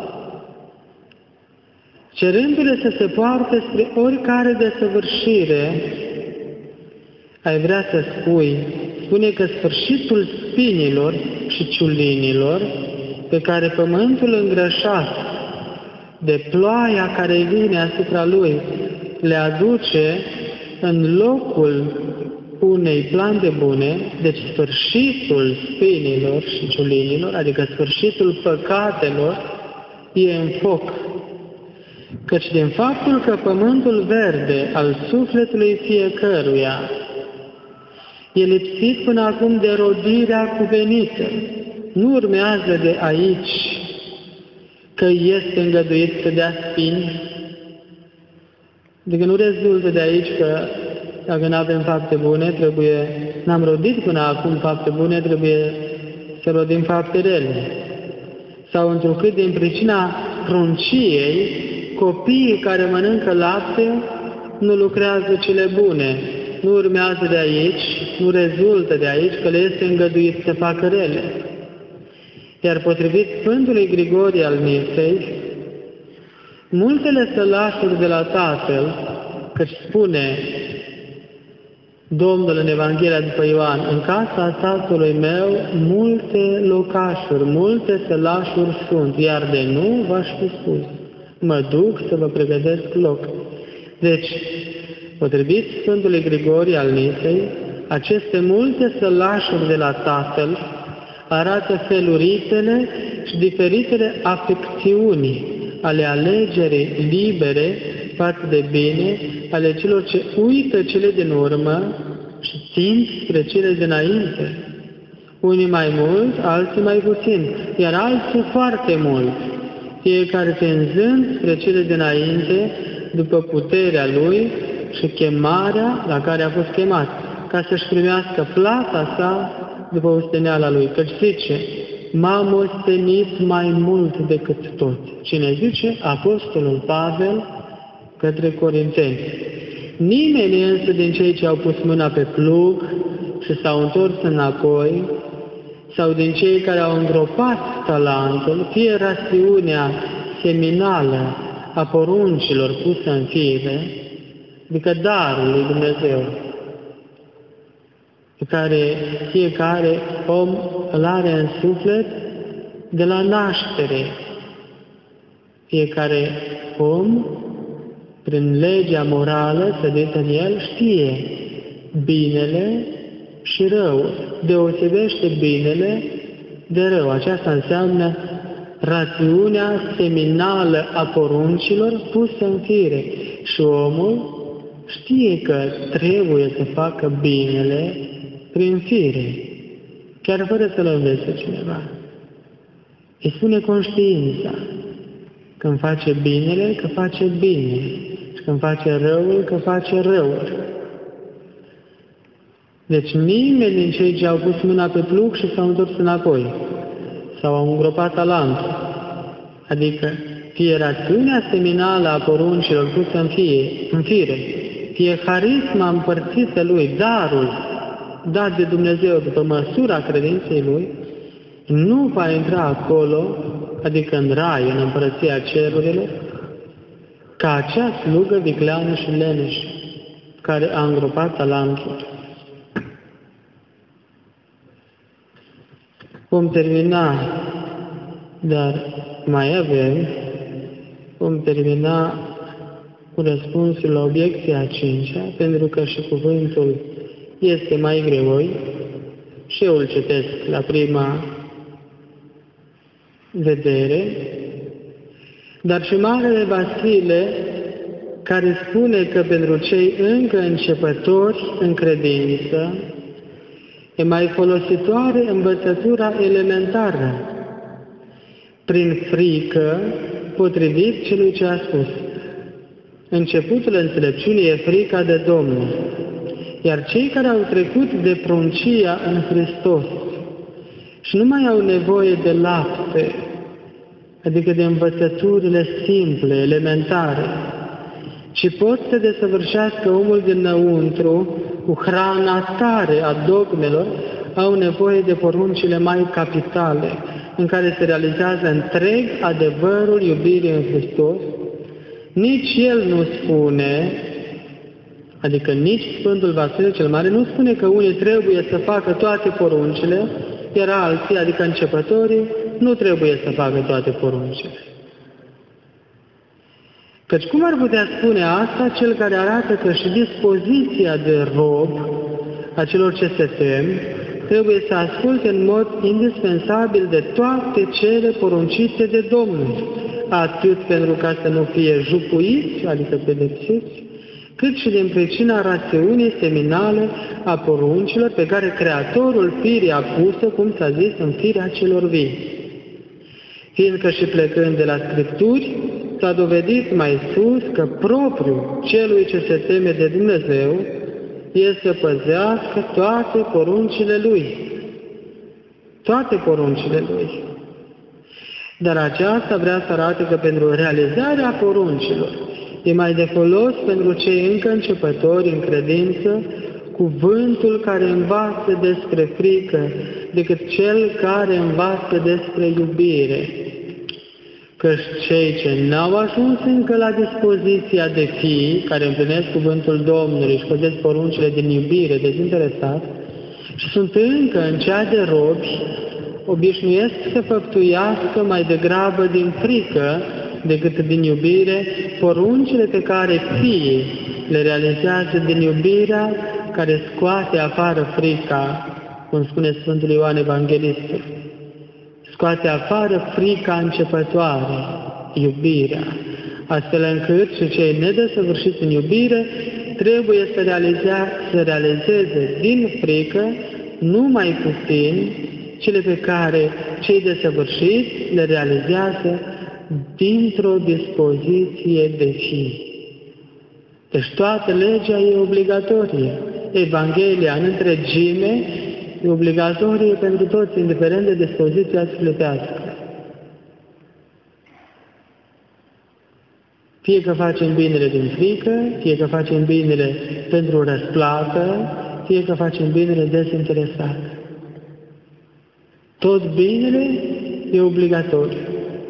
cerându-le să se poarte spre oricare desăvârșire, ai vrea să spune că sfârșitul spinilor și ciulinilor pe care pământul îngrășat de ploaia care vine asupra lui le aduce în locul unei plante bune, deci sfârșitul spinilor și ciulinilor, adică sfârșitul păcatelor, e în foc. Căci din faptul că pământul verde al sufletului fiecăruia e lipsit până acum de rodirea cuvenită, nu urmează de aici că este îngăduit să dea spini, adică nu rezultă de aici că dacă nu avem fapte bune, n-am rodit până acum fapte bune, trebuie să rodim fapte rele. Sau întrucât din pricina prunciei, copiii care mănâncă lapte nu lucrează cele bune, nu urmează de aici, nu rezultă de aici că le este îngăduit să facă rele. Iar potrivit Sfântului Grigorie al Nisei, multele sălașuri de la Tatăl, căci spune Domnul în Evanghelia după Ioan, în casa Tatălui meu multe locașuri, multe sălașuri sunt, iar de nu v-aș fi spus, mă duc să vă pregătesc loc. Deci, potrivit Sfântului Grigorie al Nisei, aceste multe sălașuri de la Tatăl arată feluritele și diferitele afecțiuni ale alegerii libere față de bine ale celor ce uită cele din urmă și tind spre cele dinainte. Unii mai mult, alții mai puțin, iar alții foarte mult, fiecare tenzând spre cele dinainte după puterea lui și chemarea la care a fost chemat, ca să-și primească plata sa după osteneala lui. Căci zice, m-am ostenit mai mult decât toți. Cine zice? Apostolul Pavel către Corinteni. Nimeni însă din cei ce au pus mâna pe plug și s-au întors înapoi, sau din cei care au îngropat talentul, fie rațiunea seminală a poruncilor pusă în fire, adică darul lui Dumnezeu, pe care fiecare om îl are în suflet de la naștere. Fiecare om, prin legea morală sădită în el, știe binele și răul. Deosebește binele de rău. Aceasta înseamnă rațiunea seminală a poruncilor pusă în fire. Și omul știe că trebuie să facă binele prin fire, chiar fără să-l învețe cineva. Îi spune conștiința. Când face binele, că face bine. Și când face răul, că face răul. Deci nimeni din cei ce au pus mâna pe plug și s-au întors înapoi, sau au îngropat talentul, adică fie rațiunea seminală a poruncilor pusă în fire, fie harisma împărțită lui, darul dat de Dumnezeu după măsura credinței lui, nu va intra acolo, adică în rai, în împărăția cerurilor, ca acea slugă vicleană și leneșă, care a îngropat talentul. Vom termina, dar mai vom termina cu răspunsul la obiecția a cincea, pentru că și cuvântul este mai greoi și eu îl citesc la prima vedere, dar și Marele Vasile, care spune că pentru cei încă începători în credință e mai folositoare învățătura elementară, prin frică, potrivit celui ce a spus. Începutul înțelepciunii e frica de Domnul, iar cei care au trecut de pruncia în Hristos și nu mai au nevoie de lapte, adică de învățăturile simple, elementare, ci pot să desăvârșească omul dinăuntru cu hrana tare a dogmelor, au nevoie de poruncile mai capitale, în care se realizează întreg adevărul iubirii în Hristos. Nici el nu spune, adică nici Sfântul Vasile cel Mare nu spune că unii trebuie să facă toate poruncile, iar alții, adică începătorii, nu trebuie să facă toate poruncile. Căci cum ar putea spune asta cel care arată că și dispoziția de rob a celor ce se tem trebuie să asculte în mod indispensabil de toate cele poruncite de Domnul, atât pentru ca să nu fie jupuiți, adică pedepsiți, cât și din pricina rațiunii seminale a poruncilor pe care Creatorul firii a pus-o, cum s-a zis, în firea celor vii. Fiindcă și plecând de la Scripturi, s-a dovedit mai sus că propriu celui ce se teme de Dumnezeu este să păzească toate poruncile Lui. Toate poruncile Lui. Dar aceasta vrea să arate că pentru realizarea poruncilor e mai de folos pentru cei încă începători în credință cuvântul care învață despre frică decât cel care învață despre iubire. Căci cei ce n-au ajuns încă la dispoziția de fii, care împlinesc cuvântul Domnului și păzesc poruncile din iubire dezinteresat, și sunt încă în cea de robi, obișnuiesc să făptuiască mai degrabă din frică decât din iubire, poruncile pe care Fiii le realizează din iubirea care scoate afară frica, cum spune Sfântul Ioan Evanghelistul. Scoate afară frica începătoare, iubirea, astfel încât și cei nedesăvârșiți în iubire trebuie să realizeze din frică numai puțin cele pe care cei desăvârșiți le realizează dintr-o dispoziție de fi. Deci toată legea e obligatorie. Evanghelia în întregime e obligatorie pentru toți, indiferent de dispoziția sufletească. Fie că facem binele din frică, fie că facem binele pentru răsplată, fie că facem binele desinteresat. Tot binele e obligatoriu.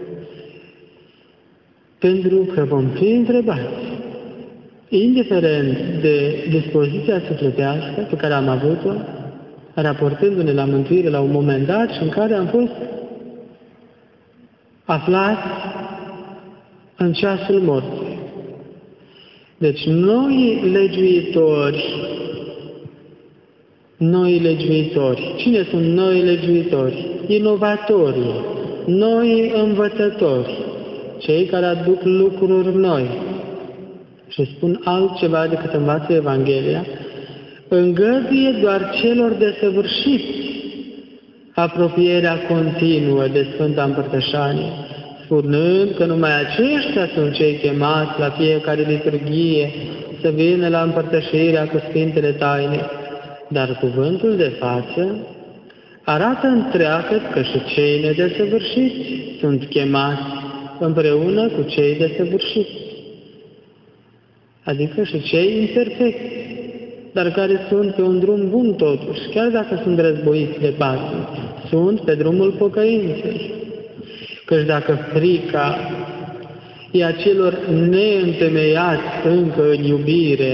Pentru că vom fi întrebați, indiferent de dispoziția sufletească pe care am avut-o, raportându-ne la mântuire la un moment dat și în care am fost aflați în ceasul morții. Deci noi legiuitori, cine sunt noi legiuitori? Inovatorii, noi învățători, cei care aduc lucruri noi și spun altceva decât învață Evanghelia, îngăduie doar celor desăvârșiți apropierea continuă de Sfânta Împărtășanie, spunând că numai aceștia sunt cei chemați la fiecare liturghie să vină la împărtășirea cu Sfintele Taine. Dar cuvântul de față arată întreagă că și cei nedesăvârșiți sunt chemați împreună cu cei desăvârșiți, adică și cei imperfecți, dar care sunt pe un drum bun totuși, chiar dacă sunt războiți de patim, sunt pe drumul pocăinței. Căci dacă frica e a celor neîntemeiați încă în iubire,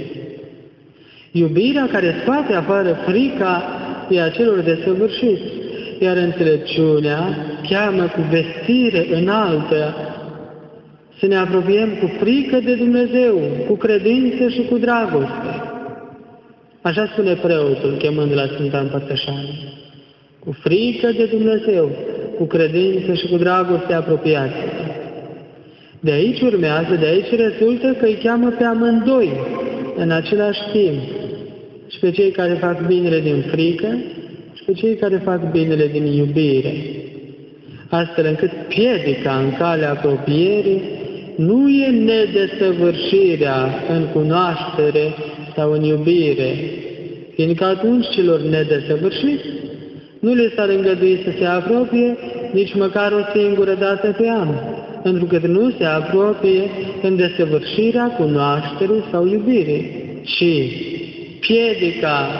iubirea care scoate afară frica e a celor desăvârșiți, iar înțelepciunea cheamă cu vestire înaltă să ne apropiem cu frică de Dumnezeu, cu credință și cu dragoste. Așa spune preotul, chemând la Sfânta Împărtășanie. Cu frică de Dumnezeu, cu credință și cu dragoste apropiați. De aici urmează, de aici rezultă că îi cheamă pe amândoi în același timp. Și pe cei care fac binele din frică și pe cei care fac binele din iubire. Astfel încât piedica în calea apropierii nu e nedesăvârșirea în cunoaștere sau în iubire, fiindcă atunci celor nedesăvârșiți nu le s-ar îngădui să se apropie nici măcar o singură dată pe an, pentru că nu se apropie în desăvârșirea cunoașterii sau iubirii, ci piedica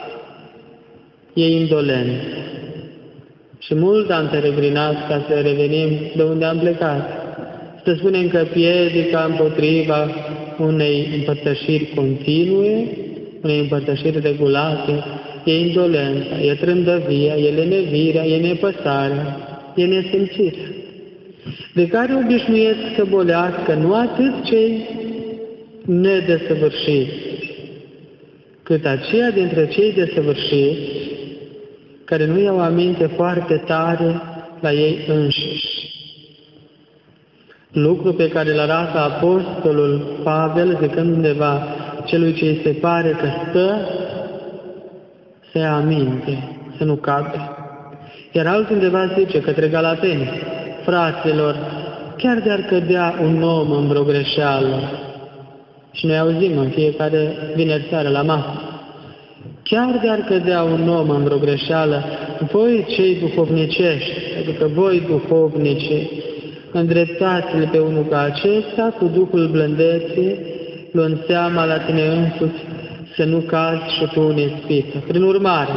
e indolent. Și mult am peregrinat ca să revenim de unde am plecat. Să spunem că piedica împotriva unei împărtășiri continue, unei împărtășiri regulate, e indolența, e trândăvia, e lenevirea, e nepăsarea, e nesimțirea, de care obișnuiesc să bolească nu atât cei nedesăvârșiți, cât aceia dintre cei desăvârșiți care nu iau aminte foarte tare la ei înșiși. Lucru pe care îl arată Apostolul Pavel, zicând undeva celui ce îi se pare că stă, să ia aminte, să nu cadă. Iar altundeva zice către Galateni, fraților, chiar de-ar cădea un om în vreo greșeală, și noi auzim în fiecare vineri seară la masă, chiar de-ar cădea un om în vreo greșeală, voi cei duhovnicești, adică voi duhovnici, îndreptați-l pe unul ca acesta cu Duhul blândeții, luând seama la tine însuți să nu cazi și tu în ispită. Prin urmare,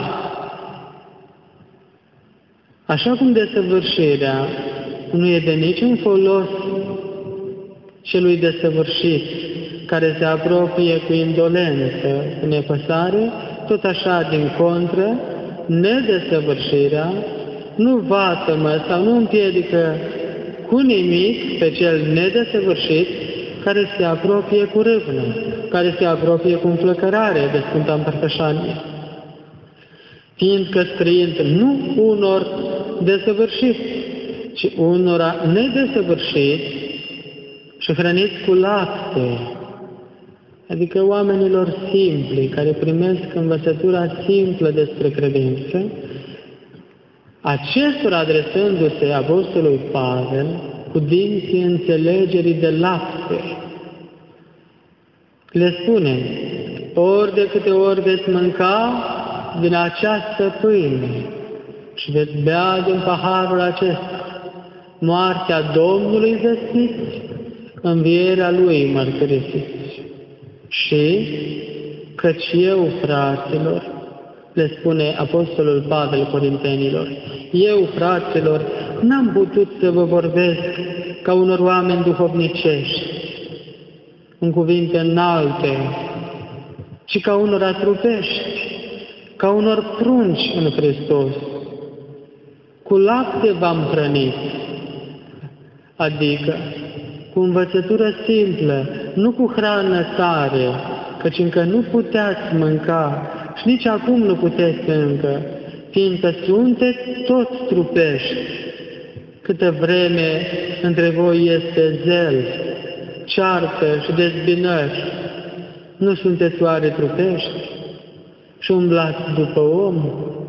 așa cum desăvârșirea nu e de niciun folos celui desăvârșit, care se apropie cu indolență, cu nepăsare, tot așa, din contră, nedesăvârșirea nu vatămă sau nu împiedică cu nimic pe cel nedesăvârșit, care se apropie cu râvnă, care se apropie cu înflăcărare de Sfânta Împărtășanie. Fiindcă scriind nu unor desăvârșiți, ci unora nedesăvârșiți și hrăniți cu lapte, adică oamenilor simpli, care primesc învățătura simplă despre credință, acestora adresându-se Apostolului Pavel cu dinții înțelegerii de lapte, le spune: ori de câte ori veți mânca din această pâine și veți bea din paharul acesta, moartea Domnului vestiți, învierea Lui mărturisiți. Și căci eu, fraților, le spune Apostolul Pavel Corintenilor, eu, fraților, n-am putut să vă vorbesc ca unor oameni duhovnicești, în cuvinte înalte, ci ca unora trupești, ca unor prunci în Hristos. Cu lapte v-am hrănit, adică cu învățătură simplă, nu cu hrană tare, căci încă nu puteați mânca și nici acum nu puteți încă, fiindcă sunteți toți trupești, câtă vreme între voi este zel, ceartă și dezbinări. Nu sunteți oare trupești și umblați după om?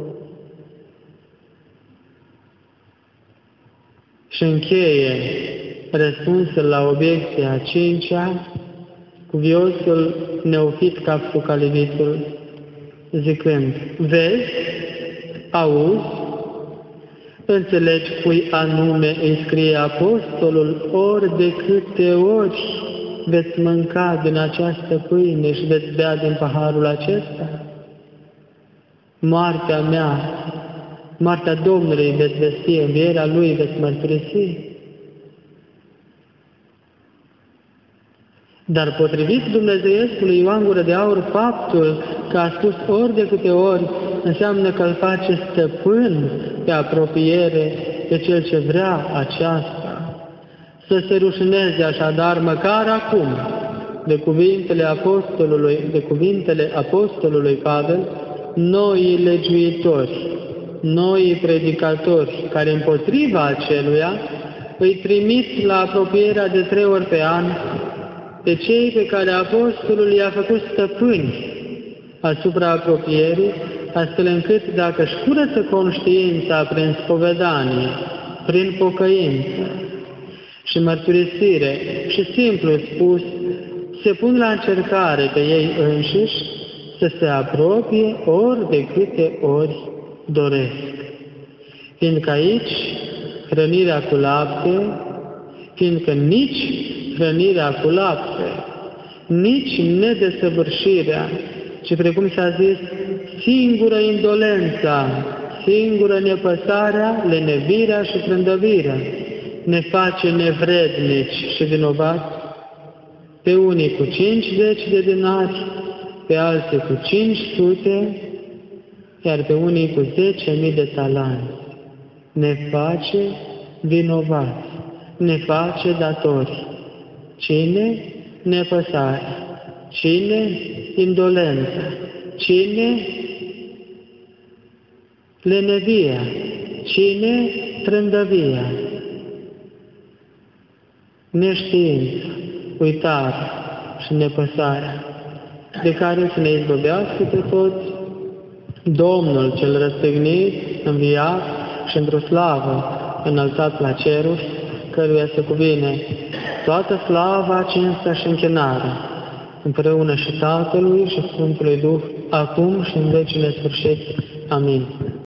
Și încheie răspunsul la obiecția a cincea, cuviosul neofit Capsucalivitul, zicând: vezi, auzi, înțelegi cui anume îi scrie apostolul, ori de câte ori veți mânca din această pâine și veți bea din paharul acesta? Moartea mea, moartea Domnului veți vesti, învierea Lui veți mărturisi. Dar potrivit Dumnezeiescului Ioan Gură de Aur, faptul că a spus ori de câte ori înseamnă că îl face stăpân pe apropiere de cel ce vrea aceasta. Să se rușineze așadar măcar acum de cuvintele apostolului Pavel, noi legiuitori, noi predicatori, care împotriva aceluia îi trimit la apropierea de 3 ori pe an pe cei pe care apostolul i-a făcut stăpâni asupra apropierii, astfel încât dacă își curăță conștiința prin spovedanie, prin pocăință și mărturisire și simplu spus, se pun la încercare pe ei înșiși să se apropie ori de câte ori doresc. Fiindcă aici hrănirea cu lapte, fiindcă nici hrănirea cu lapte, nici nedesăvârșirea, ci precum s-a zis, singură indolența, singură nepăsarea, lenevirea și trândăvirea ne face nevrednici și vinovați, pe unii cu 50 de dinari, pe alții cu 500, iar pe unii cu 10.000 de talanți. Ne face vinovați, ne face datori. Cine? Nepăsarea. Cine? Indolența. Cine? Lenevia. Cine? Trândăvia. Neștiința, uitarea și nepăsarea, de care să ne izbăvească pe toți Domnul cel răstignit, înviat și într-o slavă înălțat la ceruri, căruia se cuvine toată slava, cinstea și închinarea, împreună și Tatălui și Sfântului Duh, acum și în vecii nesfârșiți. Amin.